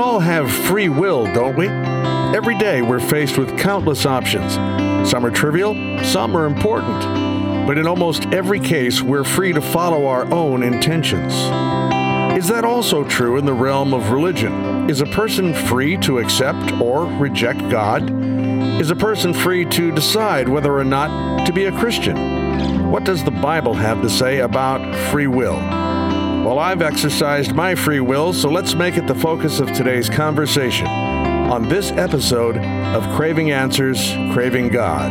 all have free will, don't we? Every day we're faced with countless options. Some are trivial, some are important. But in almost every case, we're free to follow our own intentions. Is that also true in the realm of religion? Is a person free to accept or reject God? Is a person free to decide whether or not to be a Christian? What does the Bible have to say about free will? Well, I've exercised my free will, so let's make it the focus of today's conversation on this episode of Craving Answers, Craving God.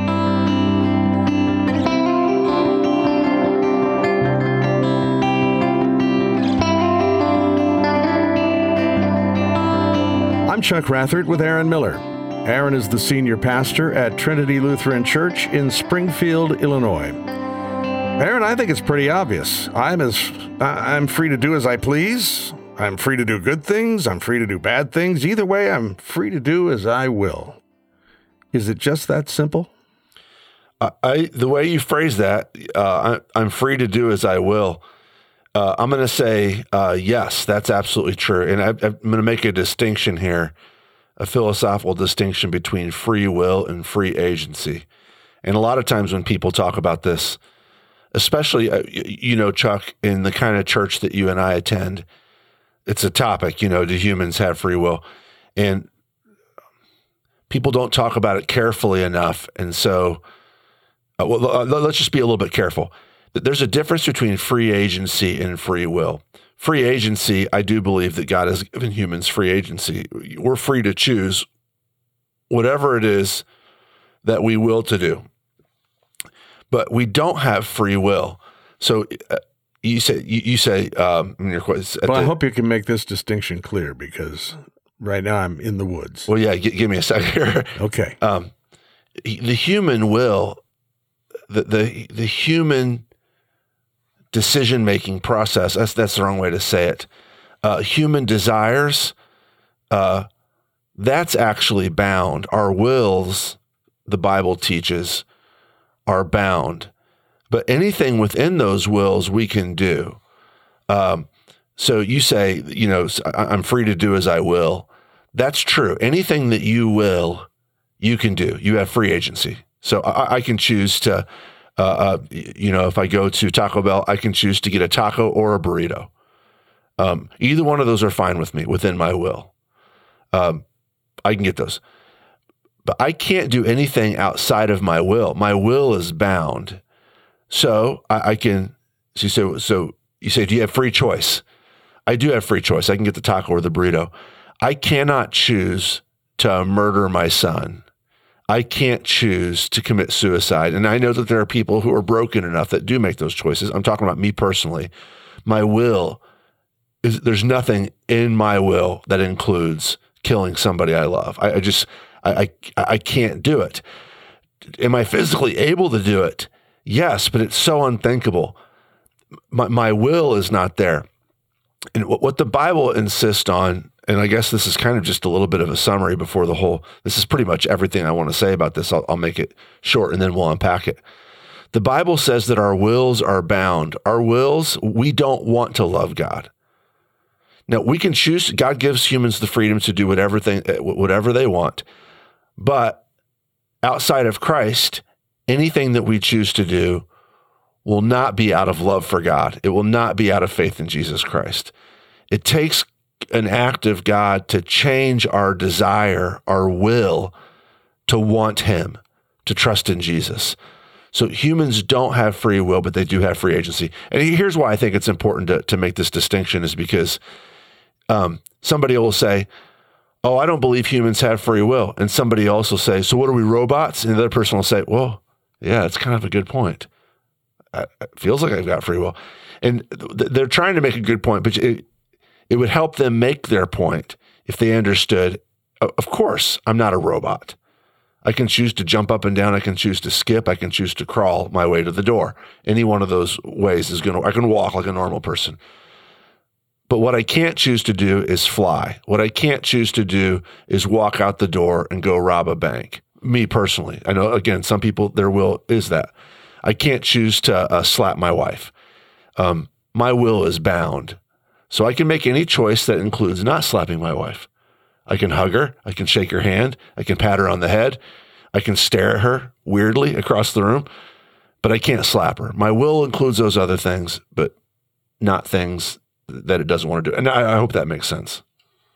I'm Chuck Rathert with Aaron Miller. Aaron is the senior pastor at Trinity Lutheran Church in Springfield, Illinois. Aaron, I think it's pretty obvious. I'm free to do as I please. I'm free to do good things. I'm free to do bad things. Either way, I'm free to do as I will. Is it just that simple? The way you phrase that, I'm free to do as I will. I'm going to say, yes, that's absolutely true. And I'm going to make a distinction here, a philosophical distinction between free will and free agency. And a lot of times when people talk about this, especially, Chuck, in the kind of church that you and I attend, it's a topic, do humans have free will? And people don't talk about it carefully enough. And so, let's just be a little bit careful. There's a difference between free agency and free will. Free agency, I do believe that God has given humans free agency. We're free to choose whatever it is that we will to do. But we don't have free will. So you say in your question. Well, I hope you can make this distinction clear because right now I'm in the woods. Well, yeah, give me a second here. Okay. The human will, the human decision-making process, that's the wrong way to say it. Human desires, that's actually bound. Our wills, the Bible teaches, are bound. But anything within those wills we can do. So you say, I'm free to do as I will. That's true. Anything that you will, you can do. You have free agency. So I can choose to, if I go to Taco Bell, I can choose to get a taco or a burrito. Either one of those are fine with me within my will. I can get those. But I can't do anything outside of my will. My will is bound. So I can, so you say, do you have free choice? I do have free choice. I can get the taco or the burrito. I cannot choose to murder my son. I can't choose to commit suicide. And I know that there are people who are broken enough that do make those choices. I'm talking about me personally. My will there's nothing in my will that includes killing somebody I love. I can't do it. Am I physically able to do it? Yes, but it's so unthinkable. My will is not there. And what the Bible insists on, and I guess this is kind of just a little bit of a summary before this is pretty much everything I want to say about this. I'll make it short and then we'll unpack it. The Bible says that our wills are bound. Our wills, we don't want to love God. Now, we can choose. God gives humans the freedom to do whatever they want. But outside of Christ, anything that we choose to do will not be out of love for God. It will not be out of faith in Jesus Christ. It takes an act of God to change our desire, our will, to want Him, to trust in Jesus. So humans don't have free will, but they do have free agency. And here's why I think it's important to make this distinction is because somebody will say, oh, I don't believe humans have free will. And somebody else will say, so what are we, robots? And the other person will say, well, yeah, it's kind of a good point. It feels like I've got free will. And they're trying to make a good point, but it would help them make their point if they understood, of course, I'm not a robot. I can choose to jump up and down. I can choose to skip. I can choose to crawl my way to the door. Any one of those ways I can walk like a normal person. But what I can't choose to do is fly. What I can't choose to do is walk out the door and go rob a bank. Me personally. I know, again, some people, their will is that. I can't choose to slap my wife. My will is bound. So I can make any choice that includes not slapping my wife. I can hug her. I can shake her hand. I can pat her on the head. I can stare at her weirdly across the room, but I can't slap her. My will includes those other things, but not things that it doesn't want to do. And I hope that makes sense.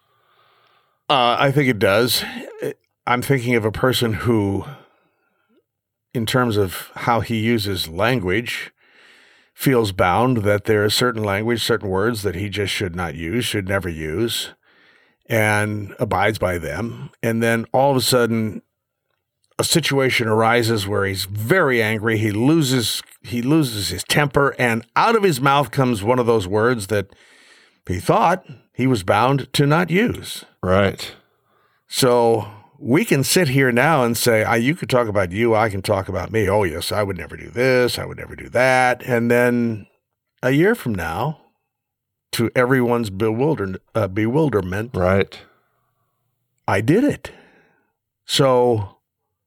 I think it does. I'm thinking of a person who, in terms of how he uses language, feels bound that there is certain language, certain words that he just should not use, should never use, and abides by them. And then all of a sudden, a situation arises where he's very angry. He loses his temper, and out of his mouth comes one of those words that he thought he was bound to not use. Right. So we can sit here now and say, you could talk about you, I can talk about me. Oh, yes, I would never do this, I would never do that. And then a year from now, to everyone's bewilderment, right, I did it. So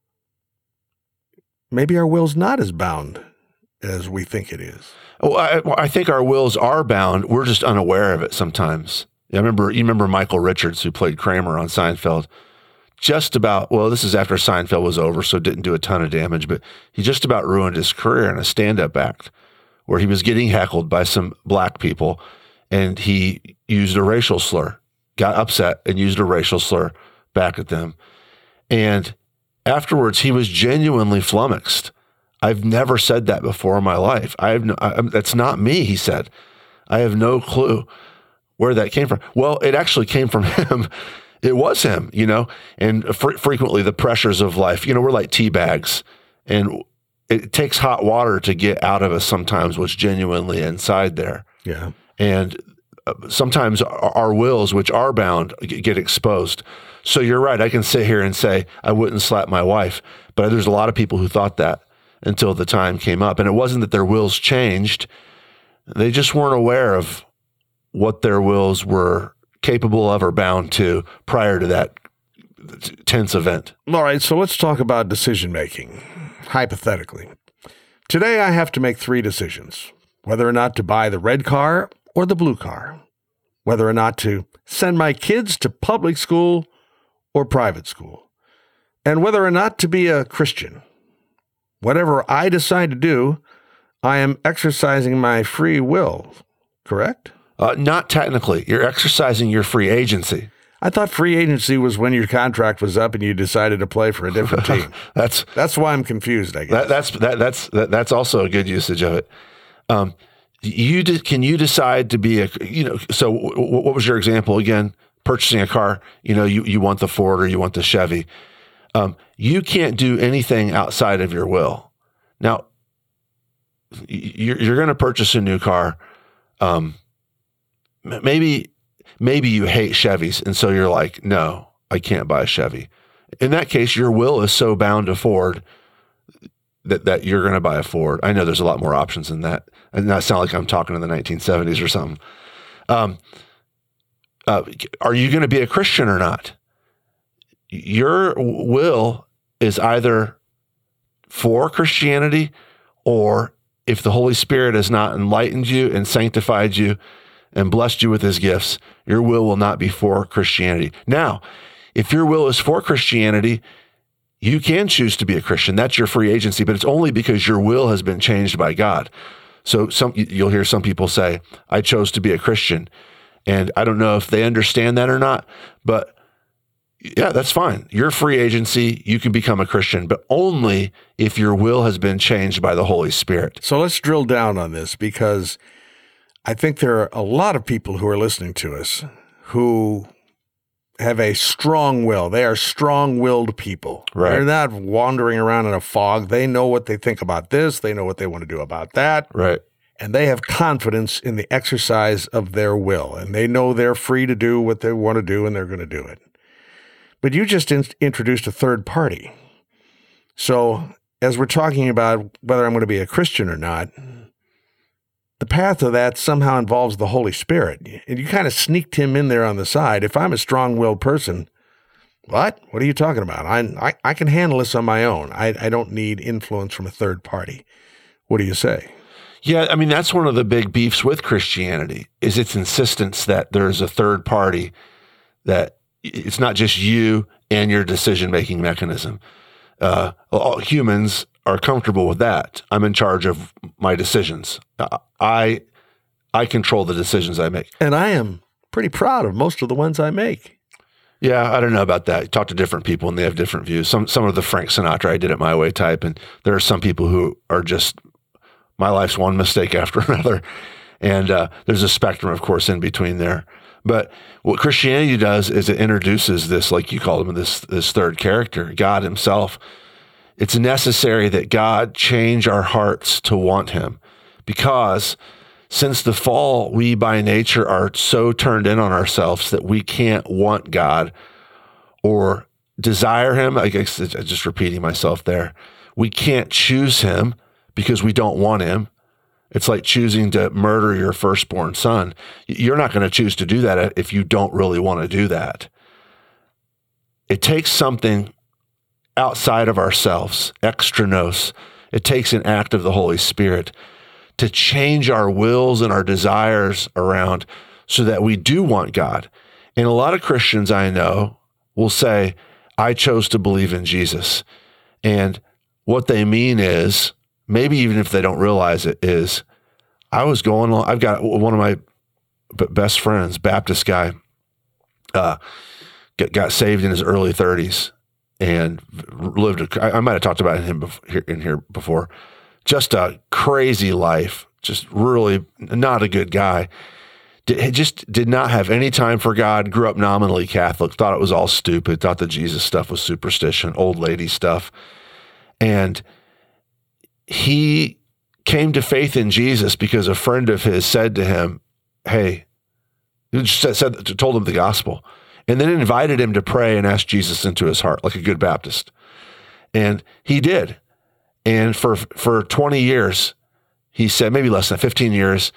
maybe our will's not as bound as we think it is. Well, I think our wills are bound. We're just unaware of it sometimes. You remember Michael Richards, who played Kramer on Seinfeld? This is after Seinfeld was over, so it didn't do a ton of damage, but he just about ruined his career in a stand-up act where he was getting heckled by some black people, and he used a racial slur, got upset and used a racial slur back at them. And afterwards, he was genuinely flummoxed. I've never said that before in my life. That's not me, he said. I have no clue where that came from. Well, it actually came from him. It was him, and frequently the pressures of life, we're like tea bags, and it takes hot water to get out of us sometimes what's genuinely inside there. Yeah. And sometimes our wills, which are bound, get exposed. So you're right. I can sit here and say, I wouldn't slap my wife, but there's a lot of people who thought that until the time came up. And it wasn't that their wills changed. They just weren't aware of what their wills were capable of or bound to prior to that tense event. All right, so let's talk about decision-making, hypothetically. Today I have to make 3 decisions: whether or not to buy the red car or the blue car, whether or not to send my kids to public school or private school, and whether or not to be a Christian. Whatever I decide to do, I am exercising my free will, correct? Not technically. You're exercising your free agency. I thought free agency was when your contract was up and you decided to play for a different team. That's why I'm confused, I guess. That's also a good usage of it. Can you decide to be so what was your example again? Purchasing a car, you want the Ford or you want the Chevy. You can't do anything outside of your will. Now, you're going to purchase a new car. Maybe you hate Chevys, and so you're like, no, I can't buy a Chevy. In that case, your will is so bound to Ford that you're going to buy a Ford. I know there's a lot more options than that. And that sound like I'm talking in the 1970s or something. Are you going to be a Christian or not? Your will is either for Christianity, or if the Holy Spirit has not enlightened you and sanctified you and blessed you with his gifts, your will not be for Christianity. Now, if your will is for Christianity, you can choose to be a Christian. That's your free agency, but it's only because your will has been changed by God. So you'll hear some people say, I chose to be a Christian. And I don't know if they understand that or not, but yeah, that's fine. Your free agency, you can become a Christian, but only if your will has been changed by the Holy Spirit. So let's drill down on this, because I think there are a lot of people who are listening to us who have a strong will. They are strong-willed people. Right. They're not wandering around in a fog. They know what they think about this. They know what they want to do about that. Right. And they have confidence in the exercise of their will. And they know they're free to do what they want to do, and they're going to do it. But you just introduced a third party. So as we're talking about whether I'm going to be a Christian or not, the path of that somehow involves the Holy Spirit. And you kind of sneaked him in there on the side. If I'm a strong-willed person, what are you talking about? I can handle this on my own. I don't need influence from a third party. What do you say? Yeah, I mean, that's one of the big beefs with Christianity, is its insistence that there's a third party that it's not just you and your decision-making mechanism. All humans are comfortable with that. I'm in charge of my decisions. I control the decisions I make. And I am pretty proud of most of the ones I make. Yeah, I don't know about that. You talk to different people and they have different views. Some of the Frank Sinatra, I did it my way type. And there are some people who are just, my life's one mistake after another. And there's a spectrum, of course, in between there. But what Christianity does is it introduces this, like you called him, this third character, God himself. It's necessary that God change our hearts to want him, because since the fall, we by nature are so turned in on ourselves that we can't want God or desire him. I guess I'm just repeating myself there. We can't choose him because we don't want him. It's like choosing to murder your firstborn son. You're not going to choose to do that if you don't really want to do that. It takes something outside of ourselves, extranos. It takes an act of the Holy Spirit to change our wills and our desires around so that we do want God. And a lot of Christians I know will say, I chose to believe in Jesus. And what they mean is, maybe even if they don't realize it, is I've got one of my best friends, Baptist guy, got saved in his early 30s and lived, I might have talked about him in here before, just a crazy life, just really not a good guy. Just did not have any time for God, grew up nominally Catholic, thought it was all stupid, thought the Jesus stuff was superstition, old lady stuff. And he came to faith in Jesus because a friend of his said to him, hey, told him the gospel, and then invited him to pray and ask Jesus into his heart like a good Baptist. And he did. And for 20 years, he said, maybe less than 15 years,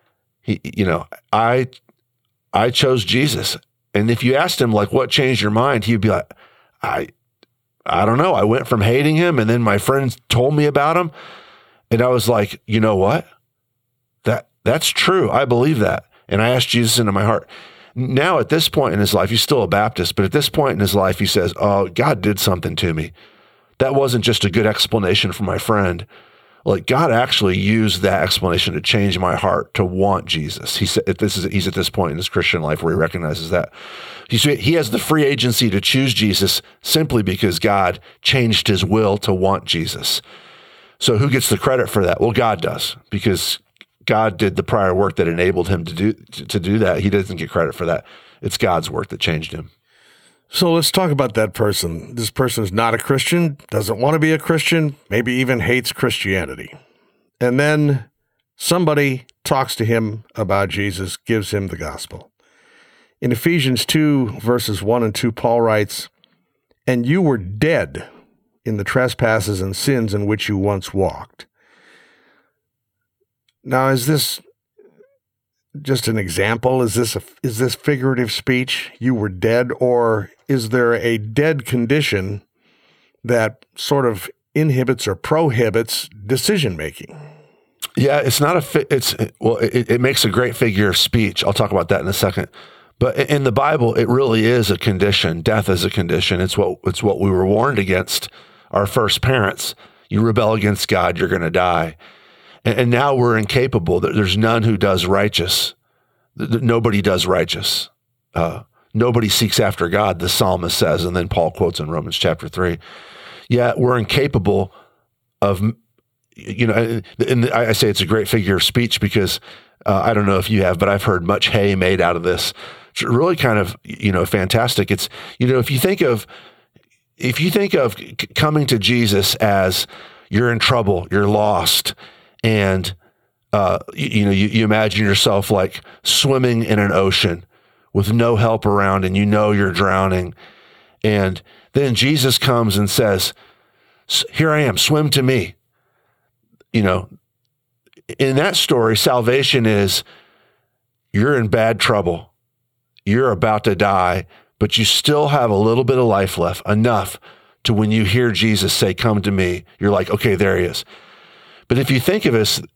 I chose Jesus. And if you asked him, like, what changed your mind? He'd be like, I don't know. I went from hating him, and then my friends told me about him. And I was like, you know what? That's true. I believe that. And I asked Jesus into my heart. Now, at this point in his life, he's still a Baptist, but at this point in his life, he says, oh, God did something to me. That wasn't just a good explanation for my friend. Like, God actually used that explanation to change my heart to want Jesus. He said, he's at this point in his Christian life where he recognizes that. He has the free agency to choose Jesus simply because God changed his will to want Jesus. So who gets the credit for that? Well, God does, because God did the prior work that enabled him to do that. He doesn't get credit for that. It's God's work that changed him. So let's talk about that person. This person is not a Christian, doesn't want to be a Christian, maybe even hates Christianity. And then somebody talks to him about Jesus, gives him the gospel. In Ephesians 2, verses 1 and 2, Paul writes, "And you were dead in the trespasses and sins in which you once walked." Now, is this just an example? Is this figurative speech? You were dead, or is there a dead condition that sort of inhibits or prohibits decision making? Yeah, it's not it makes a great figure of speech. I'll talk about that in a second. But in the Bible, it really is a condition. Death is a condition. It's what we were warned against our first parents. You rebel against God, you're going to die. And now we're incapable. There's none who does righteous. Nobody does righteous. Nobody seeks after God, the psalmist says, and then Paul quotes in Romans chapter 3. Yeah, we're incapable of, and I say it's a great figure of speech because I don't know if you have, but I've heard much hay made out of this. It's really kind of, fantastic. It's, if you think of coming to Jesus as you're in trouble, you're lost, and you imagine yourself like swimming in an ocean with no help around, and you're drowning, and then Jesus comes and says, "Here I am, swim to me." In that story, salvation is you're in bad trouble, you're about to die, but you still have a little bit of life left, enough to when you hear Jesus say, "Come to me," you're like, okay, there he is. But if you think of us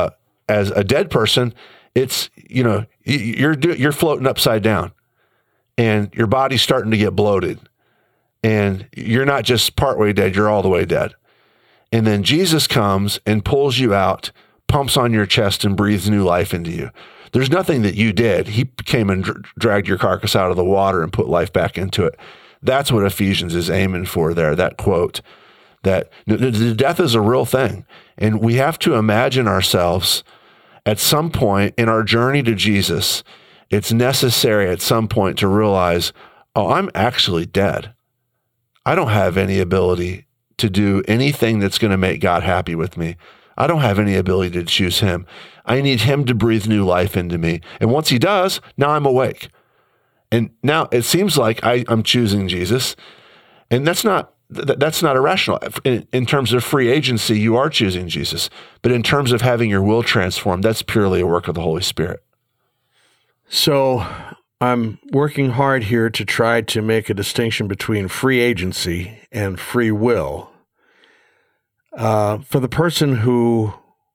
as a dead person, it's, you're floating upside down. and your body's starting to get bloated, and you're not just partway dead, you're all the way dead. And then Jesus comes and pulls you out, pumps on your chest, and breathes new life into you. There's nothing that you did. He came and dragged your carcass out of the water and put life back into it. That's what Ephesians is aiming for there, that quote, that the death is a real thing. And we have to imagine ourselves at some point in our journey to Jesus. It's necessary at some point to realize, oh, I'm actually dead. I don't have any ability to do anything that's going to make God happy with me. I don't have any ability to choose him. I need him to breathe new life into me. And once he does, now I'm awake. And now it seems like I'm choosing Jesus. And that's not irrational. In terms of free agency, you are choosing Jesus. But in terms of having your will transformed, that's purely a work of the Holy Spirit. So I'm working hard here to try to make a distinction between free agency and free will. For the person who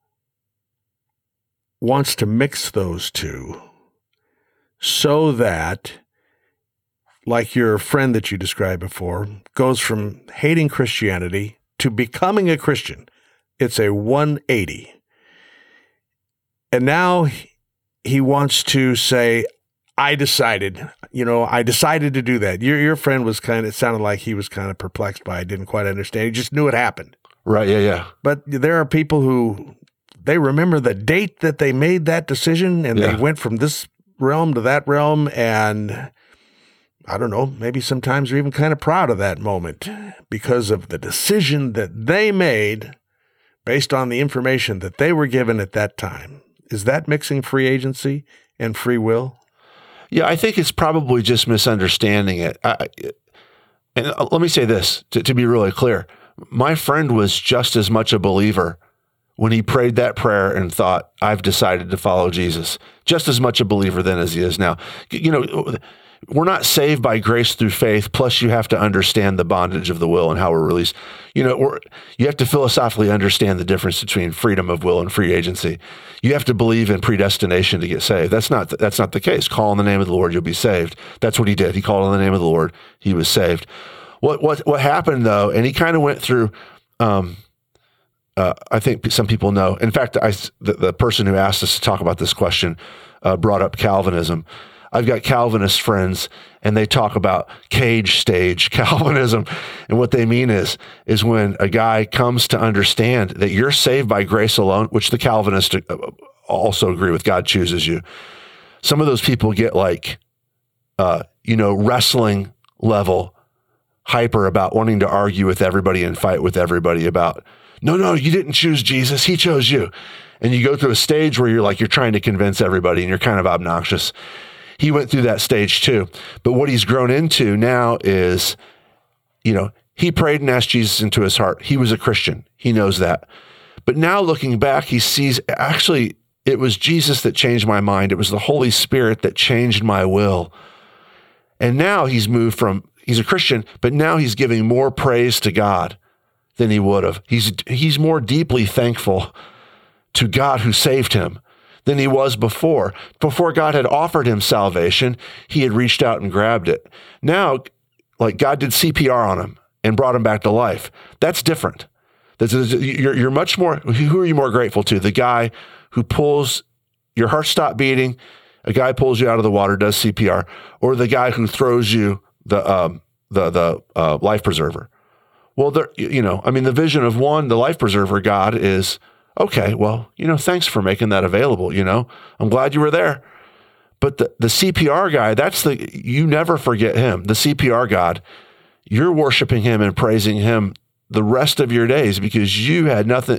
wants to mix those two so that, like your friend that you described before, goes from hating Christianity to becoming a Christian. It's a 180. And now he wants to say, I decided to do that. Your friend was it sounded like he was kind of perplexed by it, didn't quite understand. He just knew it happened. Right, yeah. But there are people who, they remember the date that they made that decision, and they went from this realm to that realm, and I don't know, maybe sometimes they're even kind of proud of that moment because of the decision that they made based on the information that they were given at that time. Is that mixing free agency and free will? Yeah, I think it's probably just misunderstanding it. And let me say this, to be really clear. My friend was just as much a believer when he prayed that prayer and thought, I've decided to follow Jesus. Just as much a believer then as he is now. We're not saved by grace through faith, plus you have to understand the bondage of the will and how we're released. You have to philosophically understand the difference between freedom of will and free agency. You have to believe in predestination to get saved. That's not the case. Call on the name of the Lord, you'll be saved. That's what he did. He called on the name of the Lord, he was saved. What happened though, and he kind of went through, I think some people know. In fact, the person who asked us to talk about this question brought up Calvinism. I've got Calvinist friends, and they talk about cage stage Calvinism. And what they mean is when a guy comes to understand that you're saved by grace alone, which the Calvinists also agree with, God chooses you. Some of those people get wrestling level hyper about wanting to argue with everybody and fight with everybody about, no, you didn't choose Jesus, he chose you. And you go through a stage where you're trying to convince everybody and you're kind of obnoxious. He went through that stage too. But what he's grown into now is, he prayed and asked Jesus into his heart. He was a Christian. He knows that. But now looking back, he sees, actually, it was Jesus that changed my mind. It was the Holy Spirit that changed my will. And now he's a Christian, but now he's giving more praise to God than he would have. He's more deeply thankful to God who saved him than he was before. Before God had offered him salvation, he had reached out and grabbed it. Now, God did CPR on him and brought him back to life. That's different. You're much more, who are you more grateful to? The guy who pulls, your heart stop beating, a guy pulls you out of the water, does CPR, or the guy who throws you the life preserver? Well, the vision of one, the life preserver God is, okay, well, thanks for making that available. I'm glad you were there. But the CPR guy, you never forget him. The CPR God, you're worshiping him and praising him the rest of your days because you had nothing.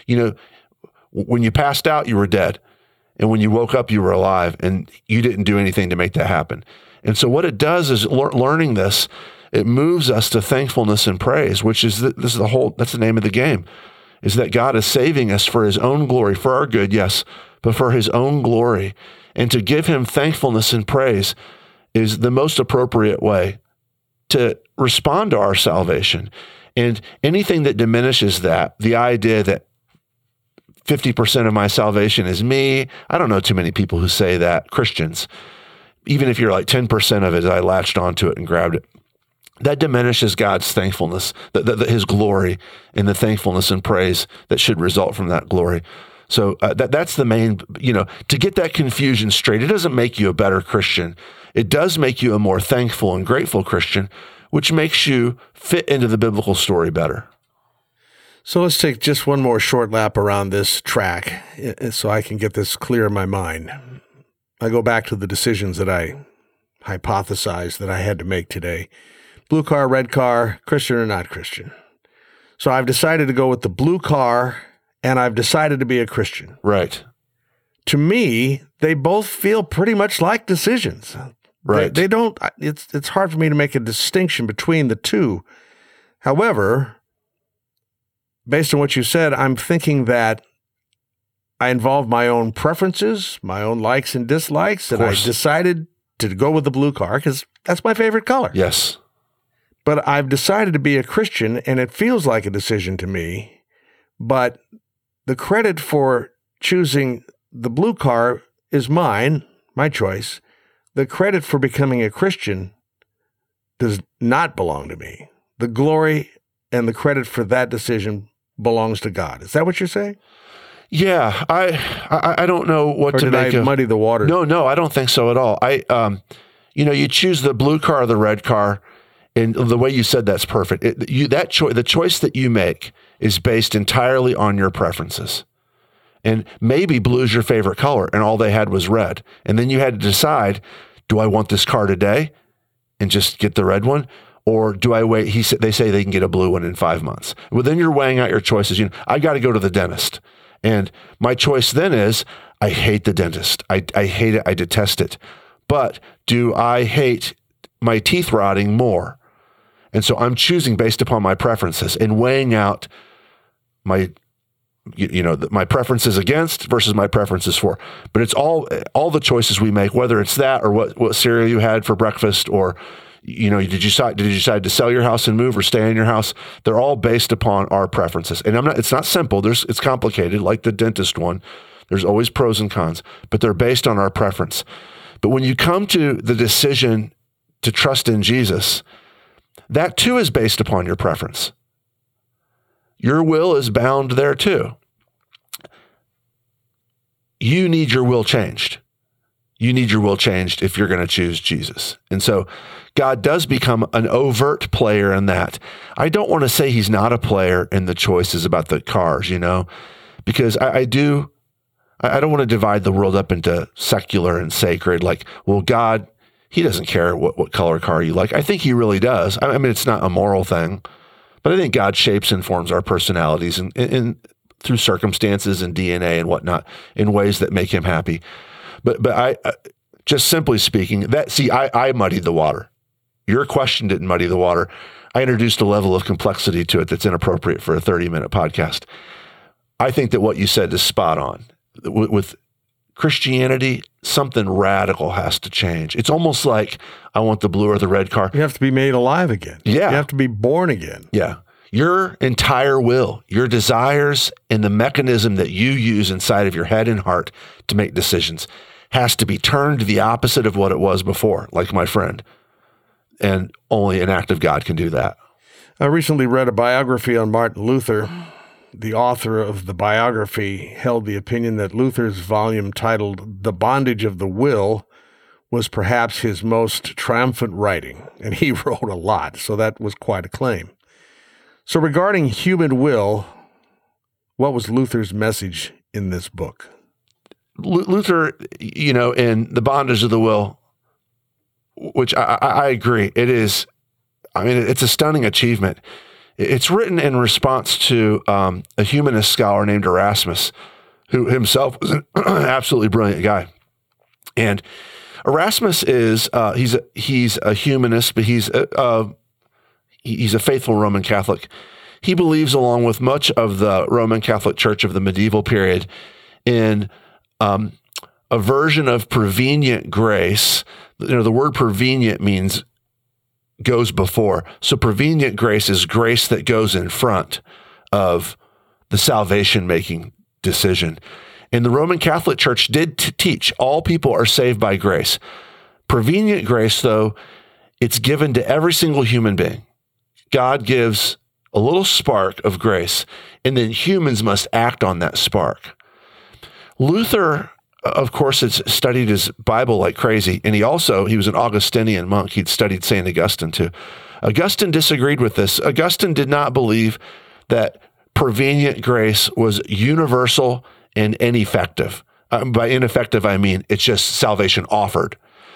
When you passed out, you were dead. And when you woke up, you were alive, and you didn't do anything to make that happen. And so what it does is learning this, it moves us to thankfulness and praise, which is that's the name of the game, is that God is saving us for his own glory, for our good, yes, but for his own glory. And to give him thankfulness and praise is the most appropriate way to respond to our salvation. And anything that diminishes that, the idea that 50% of my salvation is me, I don't know too many people who say that, Christians. even if you're like 10% of it, I latched onto it and grabbed it. That diminishes God's thankfulness, his glory, and the thankfulness and praise that should result from that glory. So that's the main, to get that confusion straight. It doesn't make you a better Christian. It does make you a more thankful and grateful Christian, which makes you fit into the biblical story better. So let's take just one more short lap around this track so I can get this clear in my mind. I go back to the decisions that I hypothesized that I had to make today. Blue car, red car, Christian or not Christian. So I've decided to go with the blue car, and I've decided to be a Christian. Right. To me, they both feel pretty much like decisions. Right. They don't, it's hard for me to make a distinction between the two. However, based on what you said, I'm thinking that I involve my own preferences, my own likes and dislikes, and I decided to go with the blue car because that's my favorite color. Yes. But I've decided to be a Christian, and it feels like a decision to me. But the credit for choosing the blue car is mine, my choice. The credit for becoming a Christian does not belong to me. The glory and the credit for that decision belongs to God. Is that what you're saying? Yeah, I don't know what to make of. Or did I muddy the water? No, I don't think so at all. You choose the blue car or the red car, and the way you said that's perfect. The choice that you make is based entirely on your preferences. And maybe blue's your favorite color, and all they had was red. And then you had to decide, do I want this car today and just get the red one? Or do I wait? They say they can get a blue one in 5 months. Well, then you're weighing out your choices. I got to go to the dentist. And my choice then is, I hate the dentist. I hate it. I detest it. But do I hate my teeth rotting more? And so I'm choosing based upon my preferences and weighing out my preferences against versus my preferences for. But it's all the choices we make, whether it's that or what cereal you had for breakfast, or did you decide to sell your house and move or stay in your house? They're all based upon our preferences. And it's not simple. It's complicated, like the dentist one. There's always pros and cons, but they're based on our preference. But when you come to the decision to trust in Jesus, that too is based upon your preference. Your will is bound there too. You need your will changed. You need your will changed if you're going to choose Jesus. And so God does become an overt player in that. I don't want to say he's not a player in the choices about the cars, because I don't want to divide the world up into secular and sacred. Like, well, God, he doesn't care what color car you like. I think he really does. I mean, it's not a moral thing, but I think God shapes and forms our personalities and through circumstances and DNA and whatnot in ways that make him happy. But I just simply speaking, I muddied the water. Your question didn't muddy the water. I introduced a level of complexity to it that's inappropriate for a 30-minute podcast. I think that what you said is spot on. With Christianity, something radical has to change. It's almost like I want the blue or the red car. You have to be made alive again. Yeah. You have to be born again. Yeah. Your entire will, your desires, and the mechanism that you use inside of your head and heart to make decisions has to be turned to the opposite of what it was before, like my friend. And only an act of God can do that. I recently read a biography on Martin Luther. The author of the biography held the opinion that Luther's volume titled The Bondage of the Will was perhaps his most triumphant writing, and he wrote a lot, so that was quite a claim. So regarding human will, what was Luther's message in this book? Luther, in The Bondage of the Will, which I agree, it's a stunning achievement. It's written in response to a humanist scholar named Erasmus, who himself was an absolutely brilliant guy. And Erasmus is he's a humanist, but he's a faithful Roman Catholic. He believes, along with much of the Roman Catholic Church of the medieval period, in a version of prevenient grace. The word prevenient means goes before. So prevenient grace is grace that goes in front of the salvation-making decision. And the Roman Catholic Church did teach all people are saved by grace. Prevenient grace, though, it's given to every single human being. God gives a little spark of grace, and then humans must act on that spark. Luther, of course, has studied his Bible like crazy, and he was an Augustinian monk. He'd studied St. Augustine too. Augustine disagreed with this. Augustine did not believe that prevenient grace was universal and ineffective. By ineffective, I mean it's just salvation offered.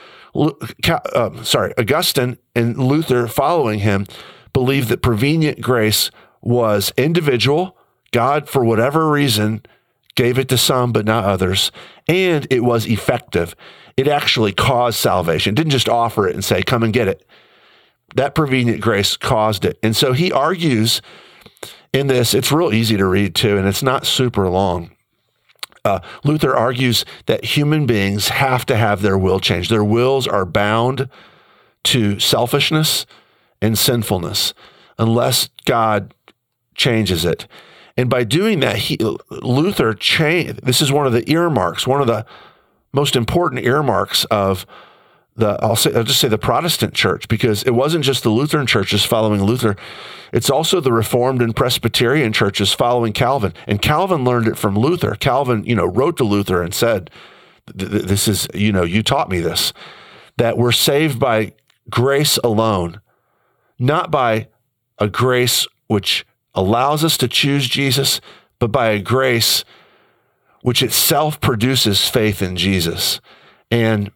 Augustine and Luther following him believed that prevenient grace was individual. God, for whatever reason, gave it to some, but not others. And it was effective. It actually caused salvation. It didn't just offer it and say, come and get it. That prevenient grace caused it. And so he argues in this, it's real easy to read too, and it's not super long. Luther argues that human beings have to have their will changed. Their wills are bound to selfishness and sinfulness unless God changes it. And by doing that, Luther changed. This is one of the earmarks, one of the most important earmarks of I'll just say the Protestant church, because it wasn't just the Lutheran churches following Luther. It's also the Reformed and Presbyterian churches following Calvin. And Calvin learned it from Luther. Calvin, wrote to Luther and said, this is, you taught me this, that we're saved by grace alone, not by a grace which allows us to choose Jesus, but by a grace which itself produces faith in Jesus. And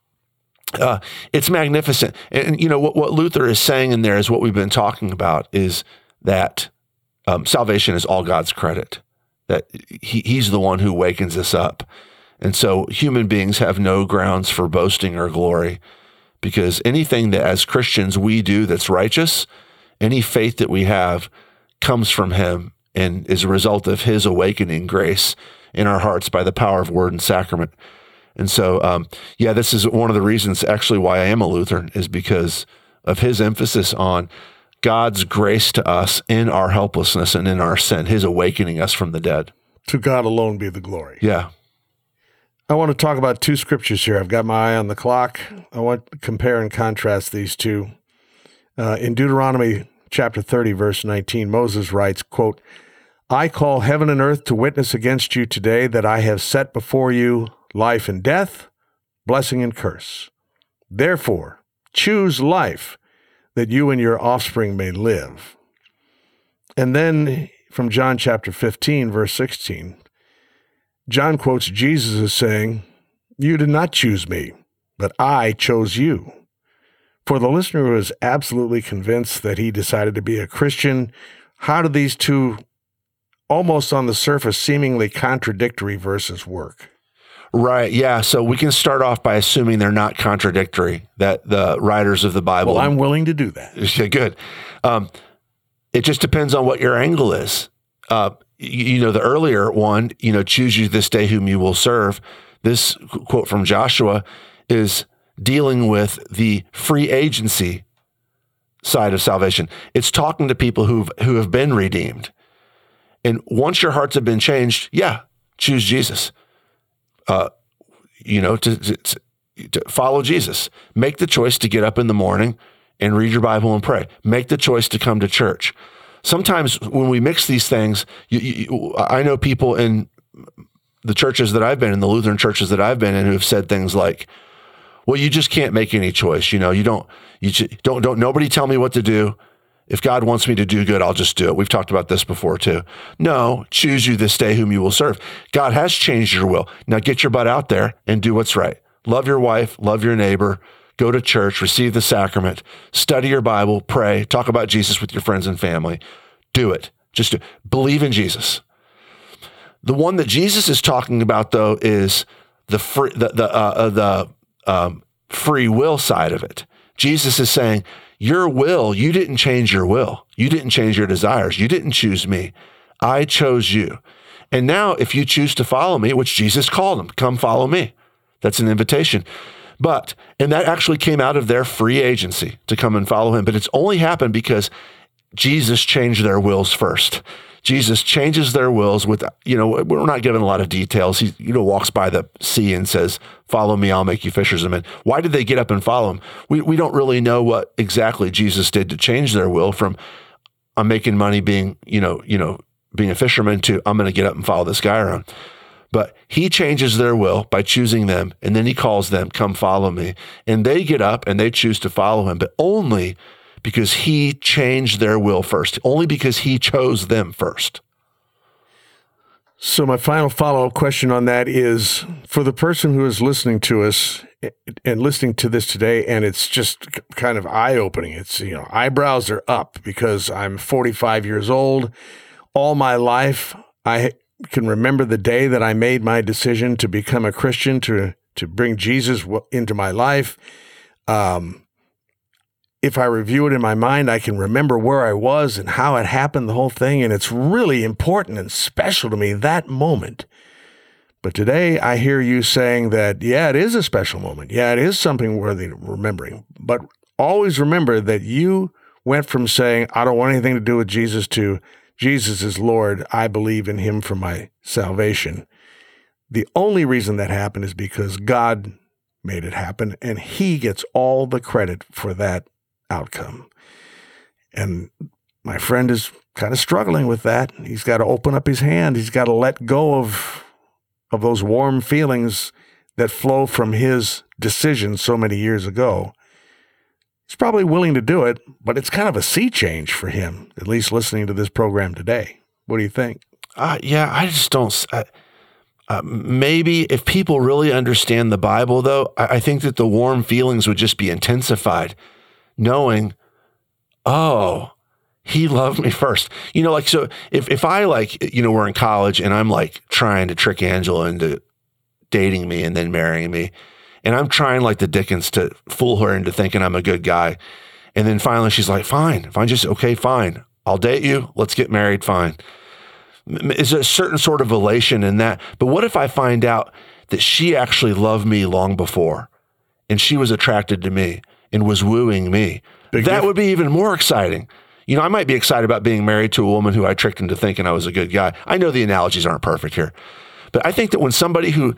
it's magnificent. And what Luther is saying in there is what we've been talking about, is that salvation is all God's credit, that he's the one who wakens us up. And so human beings have no grounds for boasting or glory, because anything that as Christians we do that's righteous, any faith that we have comes from him and is a result of his awakening grace in our hearts by the power of word and sacrament. And so, this is one of the reasons actually why I am a Lutheran, is because of his emphasis on God's grace to us in our helplessness and in our sin, his awakening us from the dead. To God alone be the glory. Yeah. I want to talk about two scriptures here. I've got my eye on the clock. I want to compare and contrast these two. In Deuteronomy chapter 30, verse 19, Moses writes, quote, "I call heaven and earth to witness against you today that I have set before you life and death, blessing and curse. Therefore, choose life, that you and your offspring may live." And then from John chapter 15, verse 16, John quotes Jesus as saying, "You did not choose me, but I chose you." For the listener who is absolutely convinced that he decided to be a Christian, how do these two almost on the surface seemingly contradictory verses work? Right. Yeah. So we can start off by assuming they're not contradictory, that the writers of the Bible. Well, I'm willing to do that. Okay, good. It just depends on what your angle is. The earlier one, choose you this day whom you will serve. This quote from Joshua is dealing with the free agency side of salvation. It's talking to people who have been redeemed. And once your hearts have been changed, choose Jesus. To follow Jesus. Make the choice to get up in the morning and read your Bible and pray. Make the choice to come to church. Sometimes when we mix these things, I know people in the churches that I've been in, the Lutheran churches that I've been in, who have said things like, "Well, you just can't make any choice. Don't nobody tell me what to do. If God wants me to do good, I'll just do it." We've talked about this before too. No, choose you this day whom you will serve. God has changed your will. Now get your butt out there and do what's right. Love your wife, love your neighbor, go to church, receive the sacrament, study your Bible, pray, talk about Jesus with your friends and family. Do it. Just believe in Jesus. The one that Jesus is talking about, though, is the free will side of it. Jesus is saying, your will, you didn't change your will. You didn't change your desires. You didn't choose me. I chose you. And now if you choose to follow me, which Jesus called them, come follow me. That's an invitation. And that actually came out of their free agency to come and follow him. But it's only happened because Jesus changed their wills first. Jesus changes their wills with, we're not given a lot of details. He, walks by the sea and says, "Follow me, I'll make you fishers of men." Why did they get up and follow him? We don't really know what exactly Jesus did to change their will from, "I'm making money being, being a fisherman," to, "I'm going to get up and follow this guy around." But he changes their will by choosing them, and then he calls them, "Come follow me." And they get up and they choose to follow him, but only because he changed their will first, only because he chose them first. So my final follow-up question on that is, for the person who is listening to us and listening to this today, and it's just kind of eye-opening. It's, eyebrows are up because I'm 45 years old. All my life, I can remember the day that I made my decision to become a Christian, to bring Jesus into my life. If I review it in my mind, I can remember where I was and how it happened, the whole thing, and it's really important and special to me, that moment. But today I hear you saying that, yeah, it is a special moment. Yeah, it is something worthy of remembering. But always remember that you went from saying, "I don't want anything to do with Jesus," to, "Jesus is Lord. I believe in him for my salvation." The only reason that happened is because God made it happen, and he gets all the credit for that outcome. And my friend is kind of struggling with that. He's got to open up his hand. He's got to let go of those warm feelings that flow from his decision so many years ago. He's probably willing to do it, but it's kind of a sea change for him, at least listening to this program today. What do you think? Yeah, I just don't. Maybe if people really understand the Bible, though, I think that the warm feelings would just be intensified, knowing, oh, he loved me first. So if I we're in college and I'm trying to trick Angela into dating me and then marrying me, and I'm trying like the Dickens to fool her into thinking I'm a good guy. And then finally she's like, fine, fine. I'll date you. Let's get married. Fine. Is a certain sort of elation in that. But what if I find out that she actually loved me long before and she was attracted to me and was wooing me? That would be even more exciting. I might be excited about being married to a woman who I tricked into thinking I was a good guy. I know the analogies aren't perfect here, but I think that when somebody who,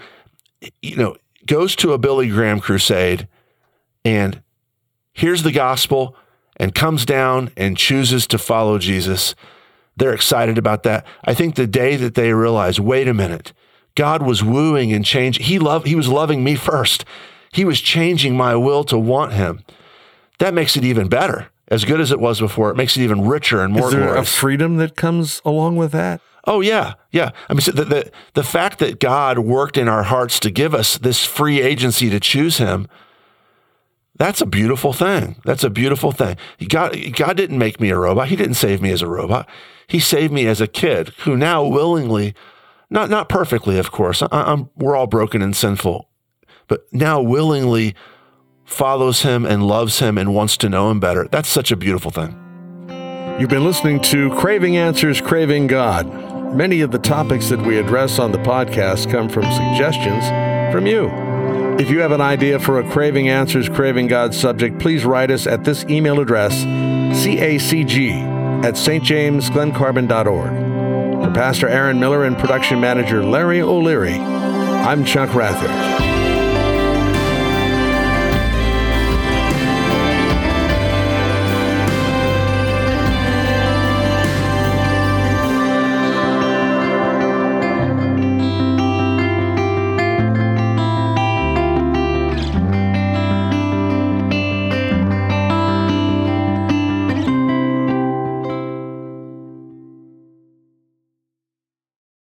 goes to a Billy Graham crusade and hears the gospel and comes down and chooses to follow Jesus, they're excited about that. I think the day that they realize, wait a minute, God was wooing and changing. He was loving me first. He was changing my will to want him. That makes it even better. As good as it was before, it makes it even richer and more glorious. Is there a freedom that comes along with that? Oh, yeah. Yeah. I mean, so the fact that God worked in our hearts to give us this free agency to choose him, that's a beautiful thing. That's a beautiful thing. God didn't make me a robot. He didn't save me as a robot. He saved me as a kid who now willingly, not perfectly, of course. We're all broken and sinful, but now willingly follows him and loves him and wants to know him better. That's such a beautiful thing. You've been listening to Craving Answers, Craving God. Many of the topics that we address on the podcast come from suggestions from you. If you have an idea for a Craving Answers, Craving God subject, please write us at this email address, cacg@stjamesglencarbon.org. For Pastor Aaron Miller and production manager Larry O'Leary, I'm Chuck Rathert.